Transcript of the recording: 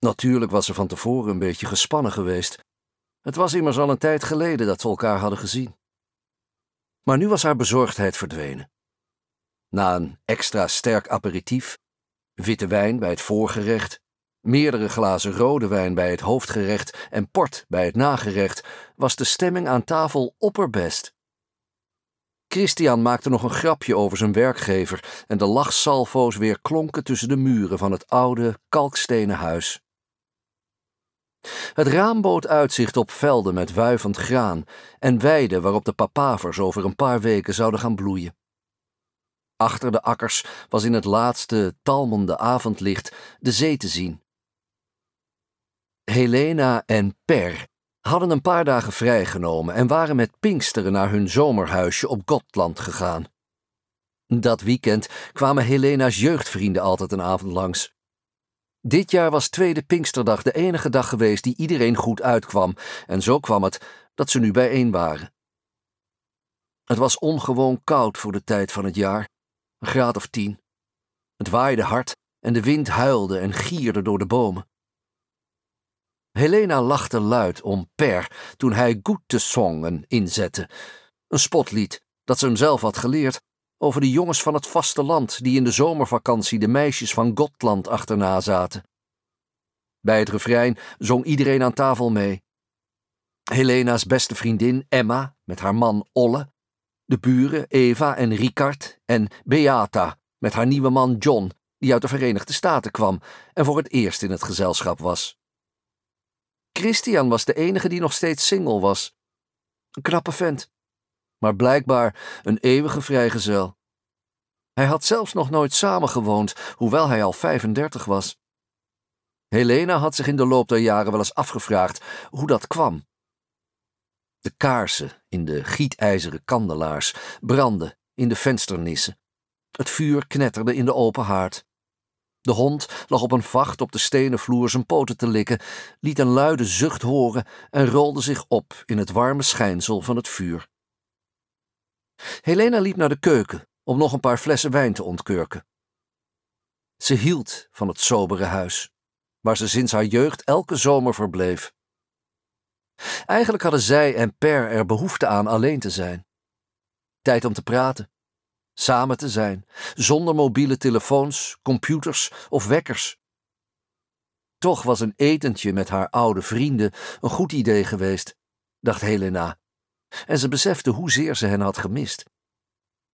Natuurlijk was ze van tevoren een beetje gespannen geweest. Het was immers al een tijd geleden dat ze elkaar hadden gezien. Maar nu was haar bezorgdheid verdwenen. Na een extra sterk aperitief, witte wijn bij het voorgerecht, meerdere glazen rode wijn bij het hoofdgerecht en port bij het nagerecht, was de stemming aan tafel opperbest. Christian maakte nog een grapje over zijn werkgever en de lachsalvo's weer klonken tussen de muren van het oude, kalkstenen huis. Het raam bood uitzicht op velden met wuivend graan en weiden waarop de papavers over een paar weken zouden gaan bloeien. Achter de akkers was in het laatste, talmende avondlicht de zee te zien. Helena en Per hadden een paar dagen vrijgenomen en waren met Pinksteren naar hun zomerhuisje op Gotland gegaan. Dat weekend kwamen Helena's jeugdvrienden altijd een avond langs. Dit jaar was tweede Pinksterdag de enige dag geweest die iedereen goed uitkwam, en zo kwam het dat ze nu bijeen waren. Het was ongewoon koud voor de tijd van het jaar, 1 graad of 10. Het waaide hard en de wind huilde en gierde door de bomen. Helena lachte luid om Per toen hij Gute Songen inzette, een spotlied dat ze hem zelf had geleerd over de jongens van het vasteland die in de zomervakantie de meisjes van Gotland achterna zaten. Bij het refrein zong iedereen aan tafel mee. Helena's beste vriendin Emma met haar man Olle, de buren Eva en Ricard en Beata met haar nieuwe man John, die uit de Verenigde Staten kwam en voor het eerst in het gezelschap was. Christian was de enige die nog steeds single was. Een knappe vent, maar blijkbaar een eeuwige vrijgezel. Hij had zelfs nog nooit samengewoond, hoewel hij al 35 was. Helena had zich in de loop der jaren wel eens afgevraagd hoe dat kwam. De kaarsen in de gietijzeren kandelaars brandden in de vensternissen. Het vuur knetterde in de open haard. De hond lag op een vacht op de stenen vloer zijn poten te likken, liet een luide zucht horen en rolde zich op in het warme schijnsel van het vuur. Helena liep naar de keuken om nog een paar flessen wijn te ontkurken. Ze hield van het sobere huis, waar ze sinds haar jeugd elke zomer verbleef. Eigenlijk hadden zij en Per er behoefte aan alleen te zijn. Tijd om te praten, samen te zijn, zonder mobiele telefoons, computers of wekkers. Toch was een etentje met haar oude vrienden een goed idee geweest, dacht Helena, en ze besefte hoezeer ze hen had gemist.